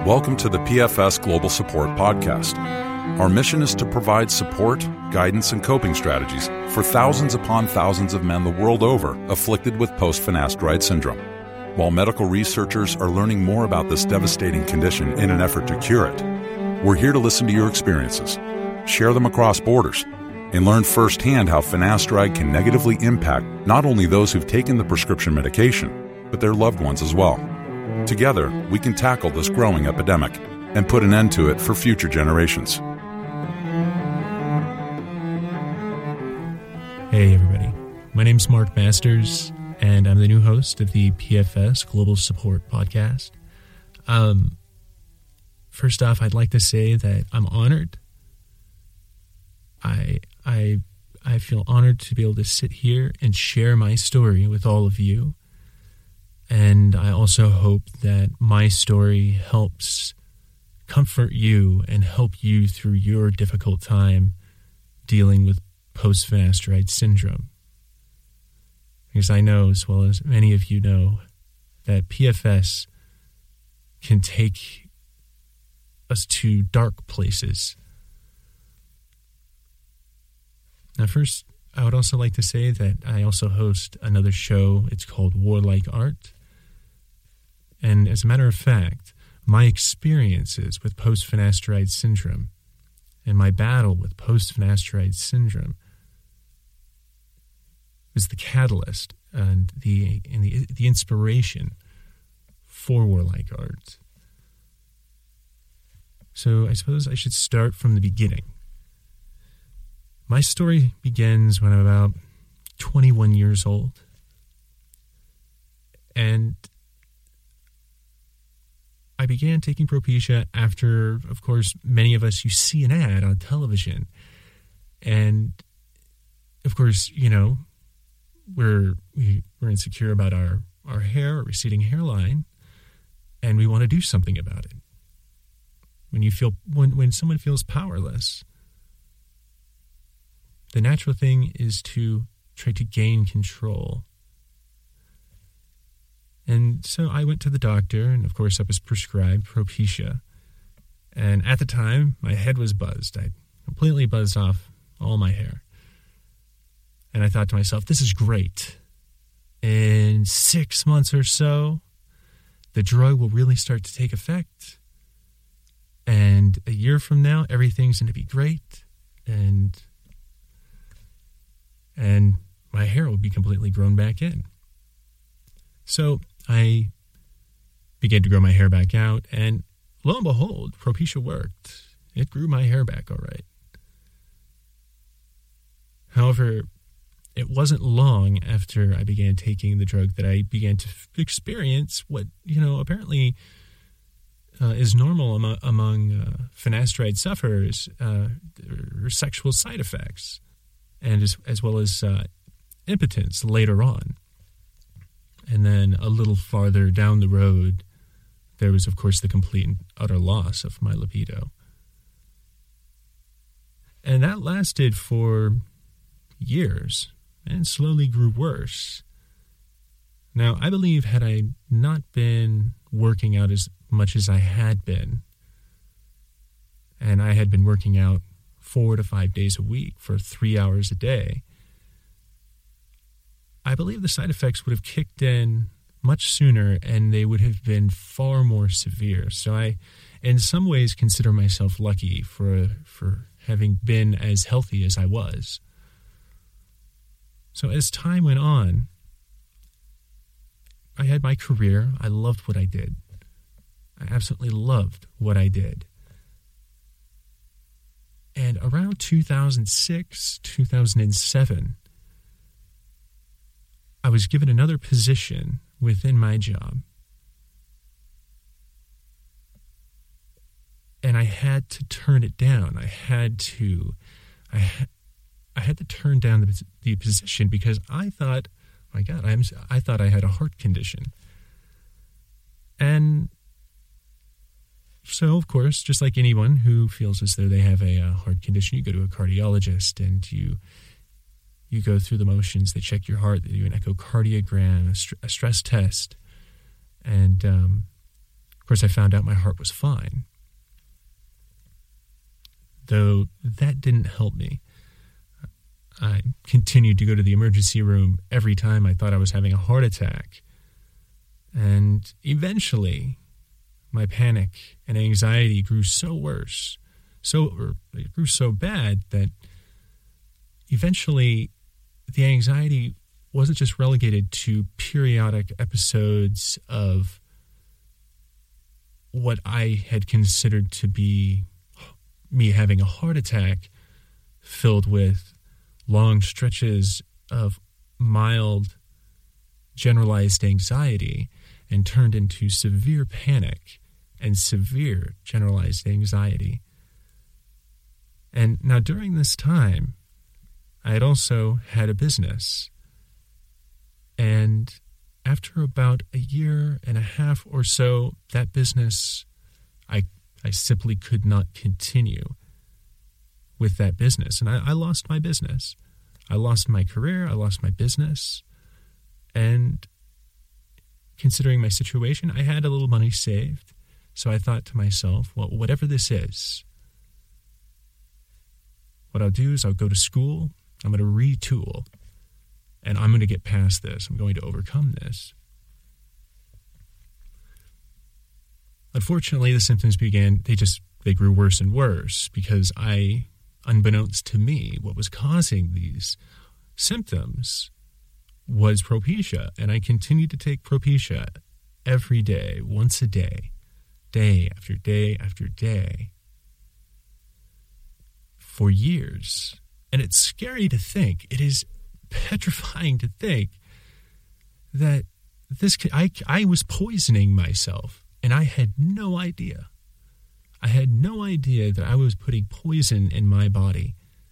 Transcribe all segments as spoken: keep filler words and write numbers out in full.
Welcome to the P F S Global Support Podcast. Our mission is to provide support, guidance, and coping strategies for thousands upon thousands of men the world over afflicted with post-finasteride syndrome. While medical researchers are learning more about this devastating condition in an effort to cure it, we're here to listen to your experiences, share them across borders, and learn firsthand how finasteride can negatively impact not only those who've taken the prescription medication, but their loved ones as well. Together, we can tackle this growing epidemic and put an end to it for future generations. Hey everybody, my name's Mark Masters, and I'm the new host of the P F S Global Support Podcast. Um, first off, I'd like to say that I'm honored. I I I feel honored to be able to sit here and share my story with all of you. And I also hope that my story helps comfort you and help you through your difficult time dealing with post-finasteride syndrome. Because I know, as well as many of you know, that P F S can take us to dark places. Now, first, I would also like to say that I also host another show. It's called Warlike Art. And as a matter of fact, my experiences with post-finasteride syndrome and my battle with post-finasteride syndrome was the catalyst and the and the, the inspiration for Warlike Art. So I suppose I should start from the beginning. My story begins when I'm about twenty-one years old. And I began taking Propecia after, of course, many of us, you see an ad on television. And, of course, you know, we're we, we're insecure about our, our hair, our receding hairline, and we want to do something about it. When you feel when, when someone feels powerless, the natural thing is to try to gain control. And so I went to the doctor, and of course I was prescribed Propecia. And at the time, my head was buzzed. I completely buzzed off all my hair. And I thought to myself, this is great. In six months or so, the drug will really start to take effect. And a year from now, everything's going to be great. And, and my hair will be completely grown back in. So I began to grow my hair back out, and lo and behold, Propecia worked. It grew my hair back all right. However, it wasn't long after I began taking the drug that I began to f- experience what, you know, apparently uh, is normal among, among uh, finasteride sufferers, uh, or sexual side effects, and as, as well as uh, impotence later on. And then a little farther down the road, there was, of course, the complete and utter loss of my libido. And that lasted for years and slowly grew worse. Now, I believe had I not been working out as much as I had been, and I had been working out four to five days a week for three hours a day, I believe the side effects would have kicked in much sooner, and they would have been far more severe. So I, in some ways, consider myself lucky for for having been as healthy as I was. So as time went on, I had my career. I loved what I did. I absolutely loved what I did. And around two thousand six, two thousand seven, I was given another position within my job. And I had to turn it down. I had to, I, ha- I had to turn down the, the position because I thought, my God, I'm, I thought I had a heart condition. And so, of course, just like anyone who feels as though they have a, a heart condition, you go to a cardiologist and you You go through the motions. They check your heart. They do an echocardiogram, a, st- a stress test. And um, Of course, I found out my heart was fine, though that didn't help me. I continued to go to the emergency room every time I thought I was having a heart attack. And eventually, my panic and anxiety grew so worse, so or it grew so bad that eventually the anxiety wasn't just relegated to periodic episodes of what I had considered to be me having a heart attack, filled with long stretches of mild generalized anxiety, and turned into severe panic and severe generalized anxiety. And now during this time, I had also had a business. And after about a year and a half or so, that business, I I simply could not continue with that business. And I, I lost my business. I lost my career. I lost my business. And considering my situation, I had a little money saved. So I thought to myself, well, whatever this is, what I'll do is I'll go to school. I'm going to retool. And I'm going to get past this. I'm going to overcome this. Unfortunately, the symptoms began, they just, they grew worse and worse because I, unbeknownst to me, what was causing these symptoms was Propecia. And I continued to take Propecia every day, once a day, day after day after day, for years. And it's scary to think, it is petrifying to think that this, I, I was poisoning myself. And I had no idea. I had no idea that I was putting poison in my body.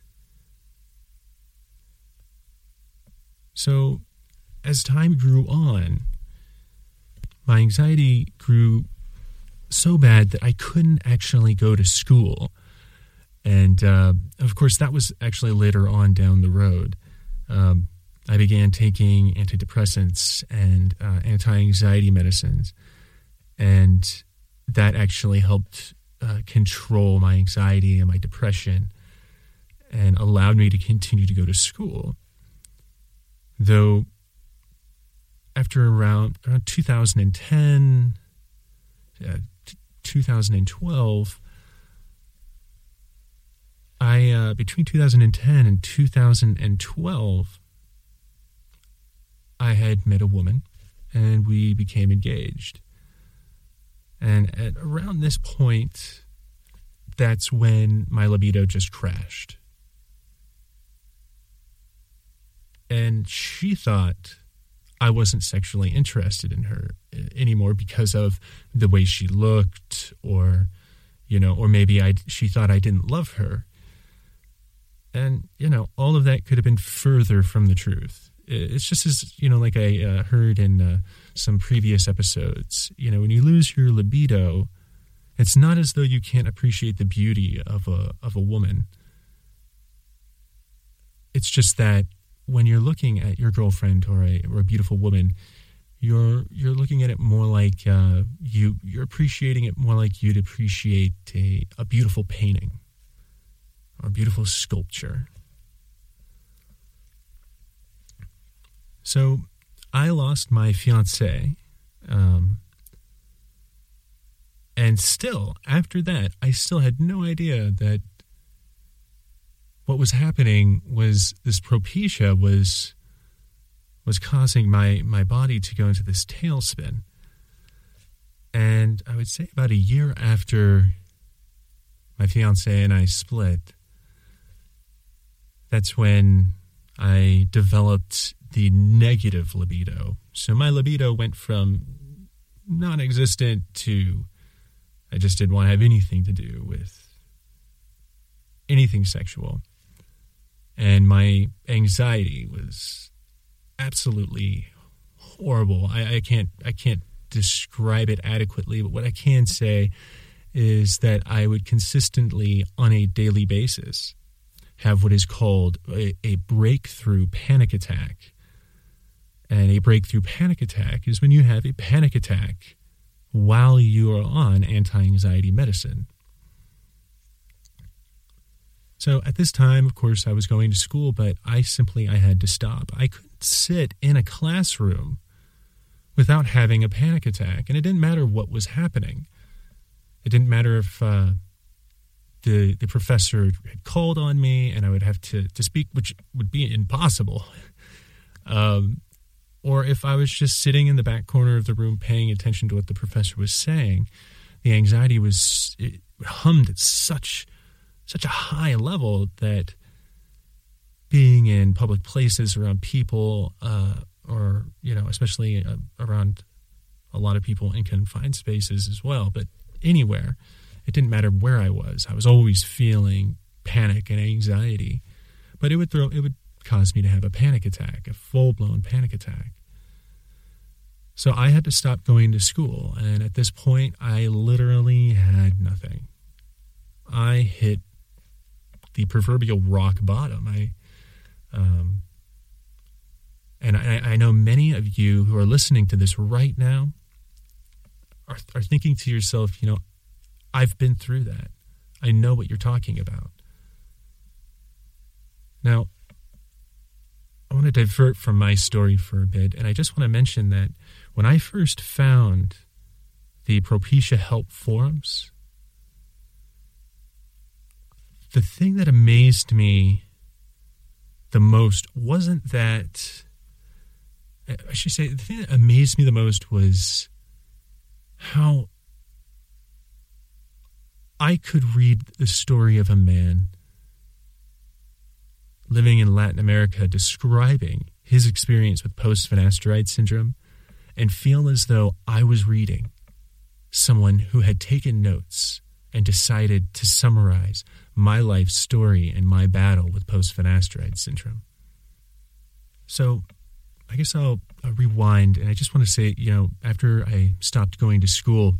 So, as time grew on, my anxiety grew so bad that I couldn't actually go to school. And, uh, of course, that was actually later on down the road. Um, I began taking antidepressants and uh, anti-anxiety medicines. And that actually helped uh, control my anxiety and my depression and allowed me to continue to go to school. Though after around, around two thousand ten, uh, t- two thousand twelve, I uh, between two thousand ten and two thousand twelve, I had met a woman and we became engaged. And at around this point, that's when my libido just crashed. And she thought I wasn't sexually interested in her anymore because of the way she looked, or, you know, or maybe I, she thought I didn't love her. And, you know, all of that could have been further from the truth. It's just as, you know, like I uh, heard in uh, some previous episodes, you know, when you lose your libido, it's not as though you can't appreciate the beauty of a of a woman. It's just that when you're looking at your girlfriend or a or a beautiful woman, you're you're looking at it more like uh, you you're appreciating it more like you'd appreciate a, a beautiful painting or a beautiful sculpture. So I lost my fiancée, um, and still, after that, I still had no idea that what was happening was this Propecia was was causing my, my body to go into this tailspin. And I would say about a year after my fiancée and I split, that's when I developed the negative libido. So my libido went from non-existent to I just didn't want to have anything to do with anything sexual. And my anxiety was absolutely horrible. I, I can't I can't describe it adequately, but what I can say is that I would consistently, on a daily basis, have what is called a, a breakthrough panic attack. And a breakthrough panic attack is when you have a panic attack while you are on anti-anxiety medicine. So at this time, of course, I was going to school, but I simply, I had to stop. I couldn't sit in a classroom without having a panic attack, and it didn't matter what was happening. It didn't matter if uh, the the professor had called on me and I would have to, to speak, which would be impossible. Um, or if I was just sitting in the back corner of the room paying attention to what the professor was saying. The anxiety was, it hummed at such, such a high level that being in public places around people, uh, or, you know, especially uh, around a lot of people in confined spaces as well, but anywhere, it didn't matter where I was. I was always feeling panic and anxiety, but it would throw, it would cause me to have a panic attack, a full-blown panic attack. So I had to stop going to school, and at this point, I literally had nothing. I hit the proverbial rock bottom. I, um, and I, I know many of you who are listening to this right now are, are thinking to yourself, you know, I've been through that. I know what you're talking about. Now, I want to divert from my story for a bit, and I just want to mention that when I first found the Propecia Help forums, the thing that amazed me the most wasn't that, I should say, the thing that amazed me the most was how I could read the story of a man living in Latin America describing his experience with post-finasteride syndrome and feel as though I was reading someone who had taken notes and decided to summarize my life story and my battle with post-finasteride syndrome. So I guess I'll, I'll rewind, and I just want to say, you know, after I stopped going to school,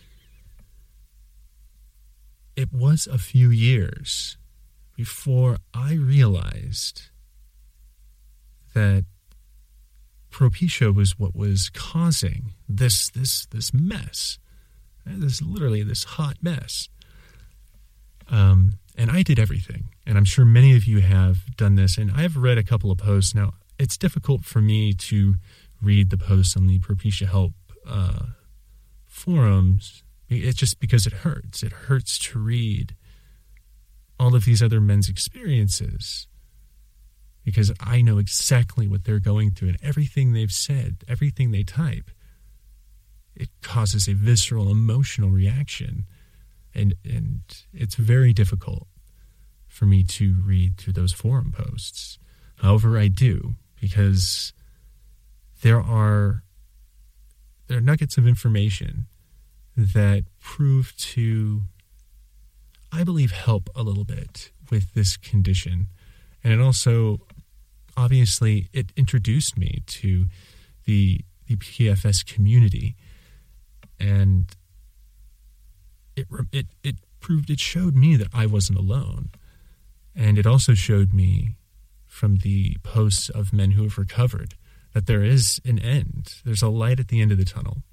it was a few years before I realized that Propecia was what was causing this this this mess, this literally this hot mess. Um, and I did everything, and I'm sure many of you have done this. And I've read a couple of posts now. It's difficult for me to read the posts on the Propecia Help uh, forums. It's just because it hurts. It hurts to read all of these other men's experiences, because I know exactly what they're going through, and everything they've said, everything they type, it causes a visceral emotional reaction, and and it's very difficult for me to read through those forum posts. However, I do, because there are there are nuggets of information that prove to, I believe, help a little bit with this condition. And it also, obviously, it introduced me to the the P F S community, and it it it proved, it showed me that I wasn't alone, and it also showed me from the posts of men who have recovered that there is an end. There's a light at the end of the tunnel.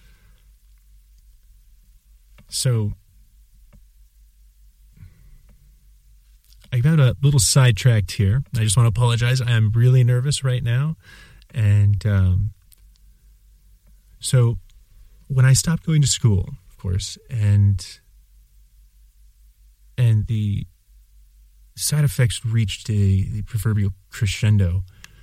So I got a little sidetracked here. I just want to apologize. I am really nervous right now. And um, so when I stopped going to school, of course, and and the side effects reached a, the proverbial crescendo,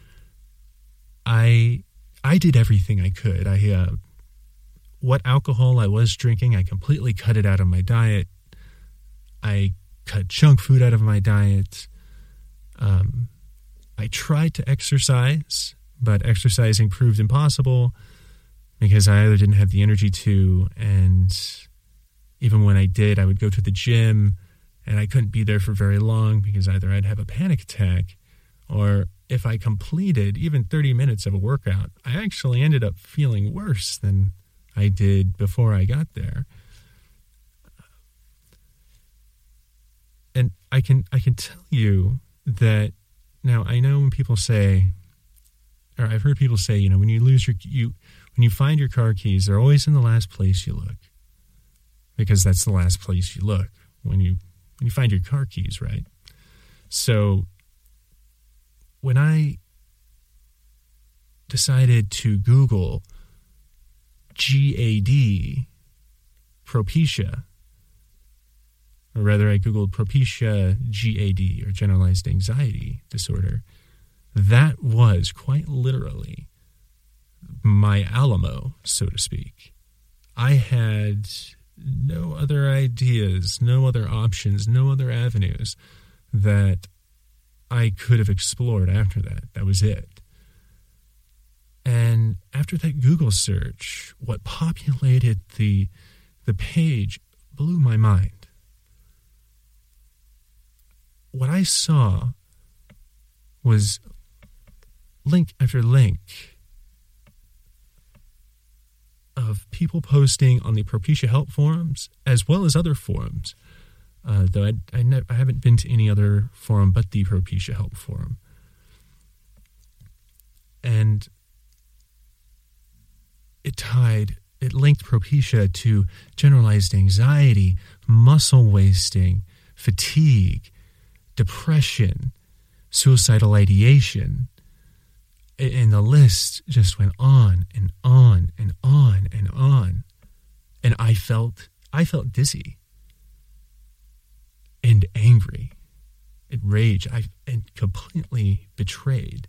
I I did everything I could. I uh, what alcohol I was drinking, I completely cut it out of my diet. I cut junk food out of my diet. Um, I tried to exercise, but exercising proved impossible because I either didn't have the energy to, and even when I did, I would go to the gym and I couldn't be there for very long because either I'd have a panic attack, or if I completed even thirty minutes of a workout, I actually ended up feeling worse than I did before I got there. And I can I can tell you that now, I know when people say, or I've heard people say, you know, when you lose your you when you find your car keys, they're always in the last place you look, because that's the last place you look when you when you find your car keys, right? So when I decided to Google G A D, Propecia, or rather I Googled Propecia G A D, or generalized anxiety disorder, that was quite literally my Alamo, so to speak. I had no other ideas, no other options, no other avenues that I could have explored after that. That was it. And after that Google search, what populated the the page blew my mind. What I saw was link after link of people posting on the Propecia Help forums, as well as other forums. Uh, though I I, ne- I haven't been to any other forum but the Propecia Help forum. And it tied, it linked Propecia to generalized anxiety, muscle wasting, fatigue, depression, suicidal ideation. And the list just went on and on and on and on. And I felt, I felt dizzy and angry and rage. I and completely betrayed.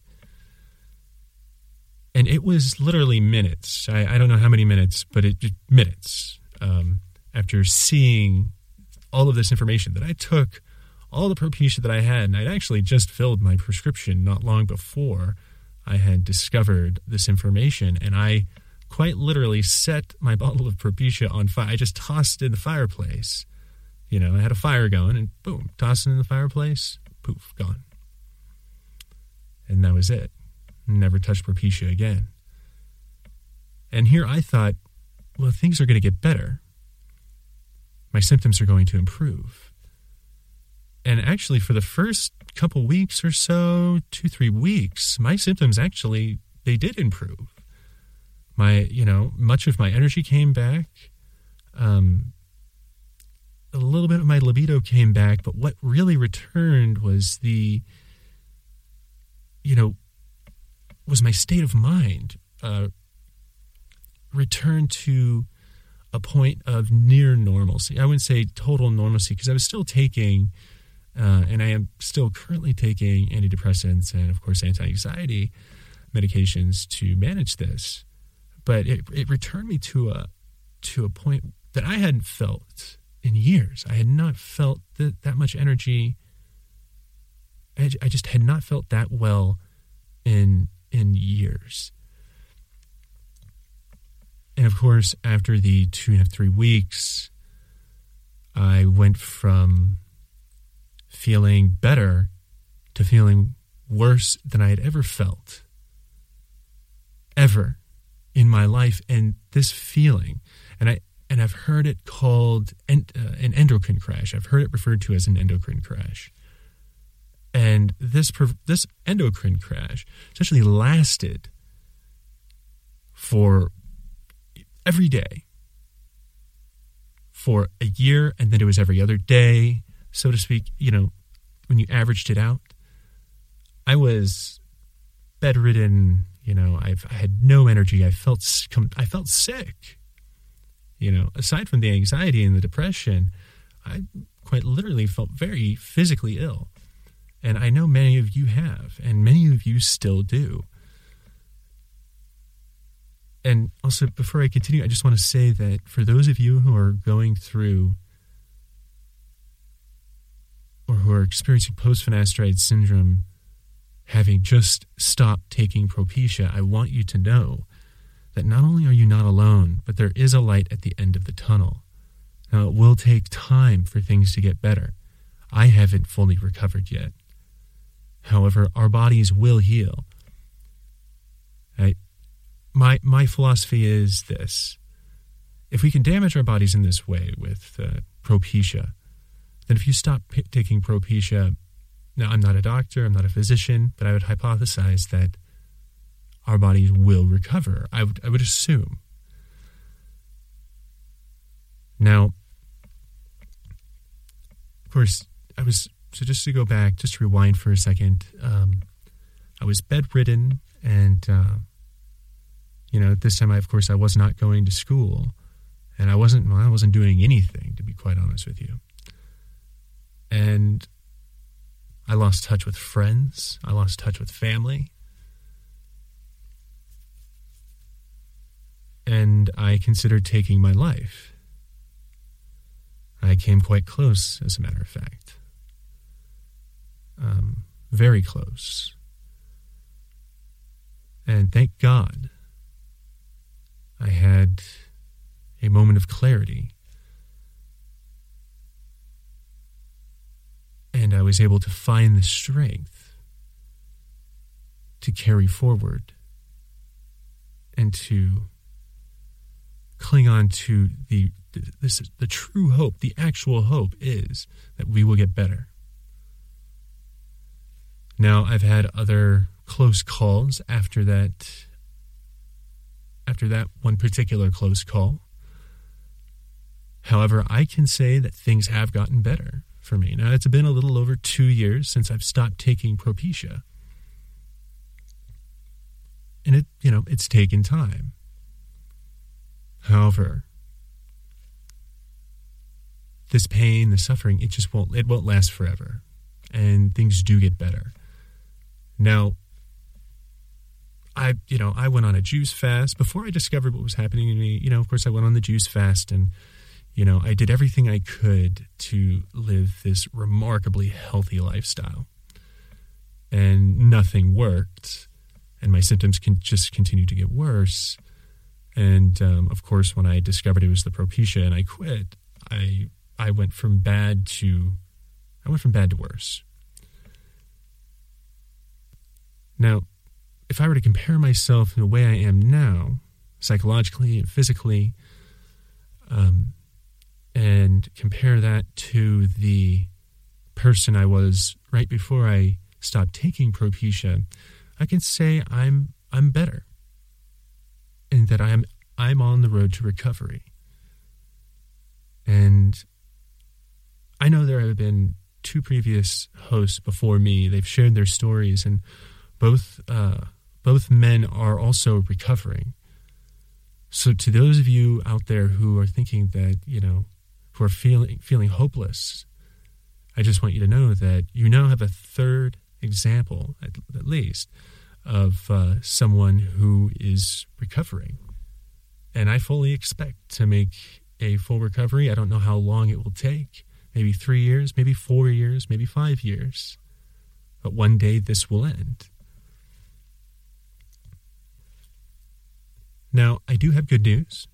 And it was literally minutes. I, I don't know how many minutes, but it just minutes um, after seeing all of this information that I took, all the Propecia that I had, and I'd actually just filled my prescription not long before I had discovered this information, and I quite literally set my bottle of Propecia on fire. I just tossed it in the fireplace. You know, I had a fire going, and boom, tossed it in the fireplace, poof, gone. And that was it. Never touched Propecia again. And here I thought, well, things are going to get better. My symptoms are going to improve. And actually, for the first couple weeks or so, two, three weeks, my symptoms actually, they did improve. My, you know, much of my energy came back. Um, a little bit of my libido came back, but what really returned was the, you know, was my state of mind uh, returned to a point of near normalcy. I wouldn't say total normalcy, because I was still taking, uh, and I am still currently taking antidepressants and, of course, anti-anxiety medications to manage this. But it, it returned me to a to a point that I hadn't felt in years. I had not felt that, that much energy. I, I just had not felt that well in in years. And of course, after the two and a half, three weeks, I went from feeling better to feeling worse than I had ever felt. Ever in my life. And this feeling, and I and I've heard it called en, uh, an endocrine crash. I've heard it referred to as an endocrine crash. And this this endocrine crash essentially lasted for every day for a year, and then it was every other day, so to speak. You know, when you averaged it out, I was bedridden. You know, I've, I had no energy. I felt I felt sick. You know, aside from the anxiety and the depression, I quite literally felt very physically ill. And I know many of you have, and many of you still do. And also, before I continue, I just want to say that for those of you who are going through or who are experiencing post-finasteride syndrome, having just stopped taking Propecia, I want you to know that not only are you not alone, but there is a light at the end of the tunnel. Now, it will take time for things to get better. I haven't fully recovered yet. However, our bodies will heal. I, my my philosophy is this. If we can damage our bodies in this way with uh, Propecia, then if you stop p- taking Propecia, now I'm not a doctor, I'm not a physician, but I would hypothesize that our bodies will recover, I would, I would assume. Now, of course, I was, so just to go back, just to rewind for a second, um, I was bedridden, and, uh, you know, at this time, I, of course, I was not going to school, and I wasn't, well, I wasn't doing anything, to be quite honest with you. And I lost touch with friends. I lost touch with family. And I considered taking my life. I came quite close, as a matter of fact. Um, very close. And thank God I had a moment of clarity. And I was able to find the strength to carry forward and to cling on to the this the true hope. The actual hope is that we will get better. Now, I've had other close calls after that after that one particular close call. However, I can say that things have gotten better for me. Now, it's been a little over two years since I've stopped taking Propecia. And it, you know, it's taken time. However, this pain, the suffering, it just won't, it won't last forever. And things do get better. Now, I, you know, I went on a juice fast before I discovered what was happening to me. You know, of course, I went on the juice fast, and, you know, I did everything I could to live this remarkably healthy lifestyle. And nothing worked. And my symptoms can just continue to get worse. And, um, of course, when I discovered it was the Propecia and I quit, I I went from bad to, I went from bad to worse. Now, if I were to compare myself to the way I am now, psychologically and physically, um, and compare that to the person I was right before I stopped taking Propecia, I can say I'm I'm better, and that I'm I'm on the road to recovery. And I know there have been two previous hosts before me. They've shared their stories, and both uh, both men are also recovering. So to those of you out there who are thinking that, you know, who are feeling feeling hopeless, I just want you to know that you now have a third example, at, at least, of uh, someone who is recovering. And I fully expect to make a full recovery. I don't know how long it will take. Maybe three years, maybe four years, maybe five years. But one day this will end. Now, I do have good news.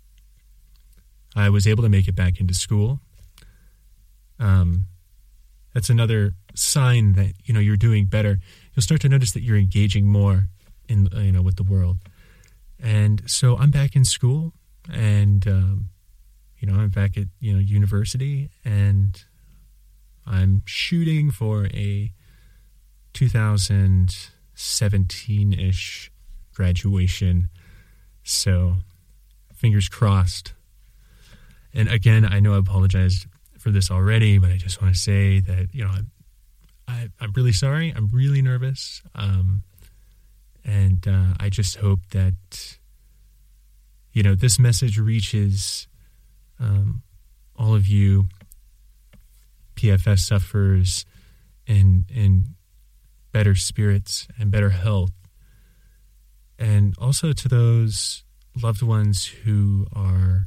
I was able to make it back into school. Um, that's another sign that, you know, you're doing better. You'll start to notice that you're engaging more in, you know, with the world. And so I'm back in school, and, um, you know, I'm back at, you know, university, and I'm shooting for a two thousand seventeen-ish graduation. So fingers crossed. And again, I know I apologized for this already, but I just want to say that, you know, I'm, I, I'm really sorry. I'm really nervous. Um, and uh, I just hope that, you know, this message reaches um, all of you P F S sufferers in, in better spirits and better health. And also to those loved ones who are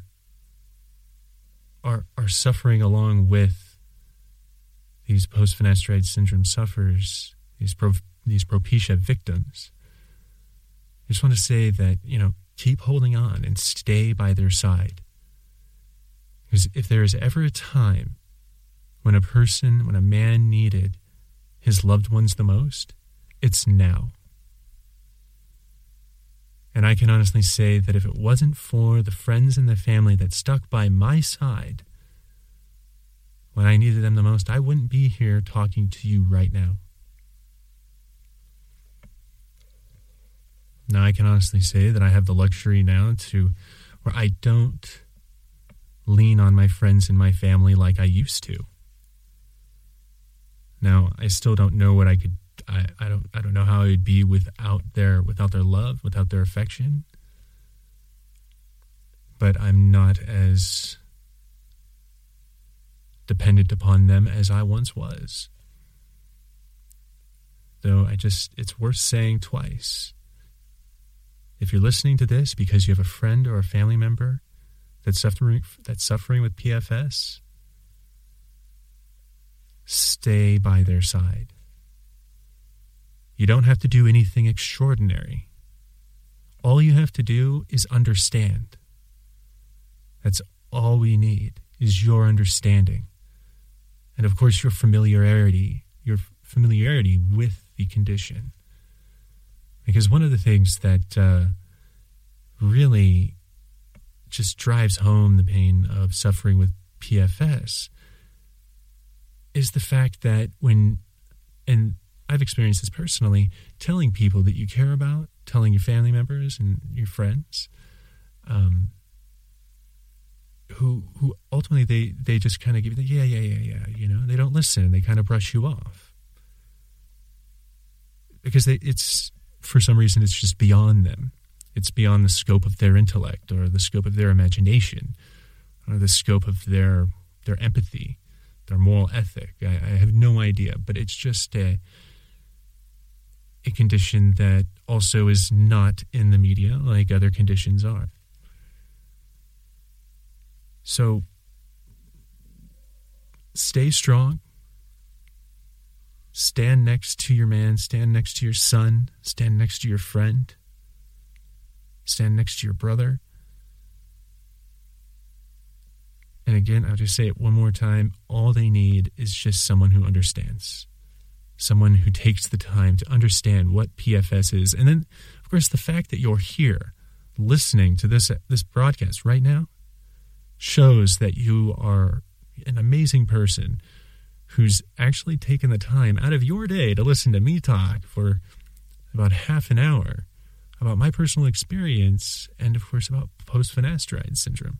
are are suffering along with these post-finasteride syndrome sufferers, these pro, these Propecia victims. I just want to say that, you know, keep holding on and stay by their side. Because if there is ever a time when a person, when a man needed his loved ones the most, it's now. And I can honestly say that if it wasn't for the friends and the family that stuck by my side when I needed them the most, I wouldn't be here talking to you right now. Now, I can honestly say that I have the luxury now to where I don't lean on my friends and my family like I used to. Now, I still don't know what I could, I, I don't I don't know how I would be without their, without their love, without their affection. But I'm not as dependent upon them as I once was. Though I just, it's worth saying twice. If you're listening to this because you have a friend or a family member that's suffering, that's suffering with P F S, stay by their side. You don't have to do anything extraordinary. All you have to do is understand. That's all we need, is your understanding. And of course, your familiarity, your familiarity with the condition. Because one of the things that uh, really just drives home the pain of suffering with P F S is the fact that when, and I've experienced this personally, telling people that you care about, telling your family members and your friends, um, who who ultimately they, they just kind of give you the, yeah, yeah, yeah, yeah, you know, they don't listen, they kind of brush you off. Because they, it's, for some reason, it's just beyond them. It's beyond the scope of their intellect or the scope of their imagination or the scope of their their empathy, their moral ethic. I, I have no idea, but it's just a, a condition that also is not in the media like other conditions are. So stay strong. Stand next to your man, stand next to your son, stand next to your friend, stand next to your brother. And again, I'll just say it one more time. All they need is just someone who understands. Someone who takes the time to understand what P F S is. And then, of course, the fact that you're here listening to this, this broadcast right now shows that you are an amazing person who's actually taken the time out of your day to listen to me talk for about half an hour about my personal experience and, of course, about post-finasteride syndrome.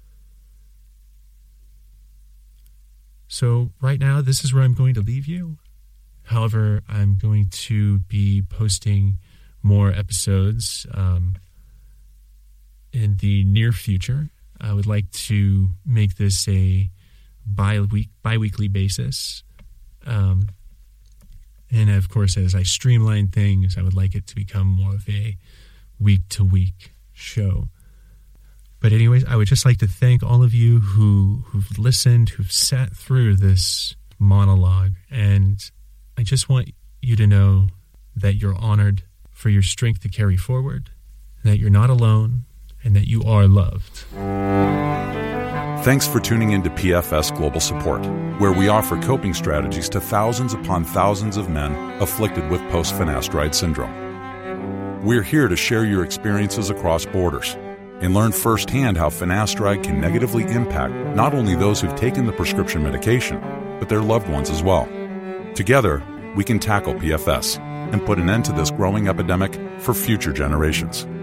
So right now, this is where I'm going to leave you. However, I'm going to be posting more episodes um, in the near future. I would like to make this a bi-week, bi-weekly basis. Um, and of course, as I streamline things, I would like it to become more of a week-to-week show. But anyways, I would just like to thank all of you who, who've listened, who've sat through this monologue. And I just want you to know that you're honored for your strength to carry forward, that you're not alone, and that you are loved. Thanks for tuning in to P F S Global Support, where we offer coping strategies to thousands upon thousands of men afflicted with post-finasteride syndrome. We're here to share your experiences across borders and learn firsthand how finasteride can negatively impact not only those who've taken the prescription medication, but their loved ones as well. Together, we can tackle P F S and put an end to this growing epidemic for future generations.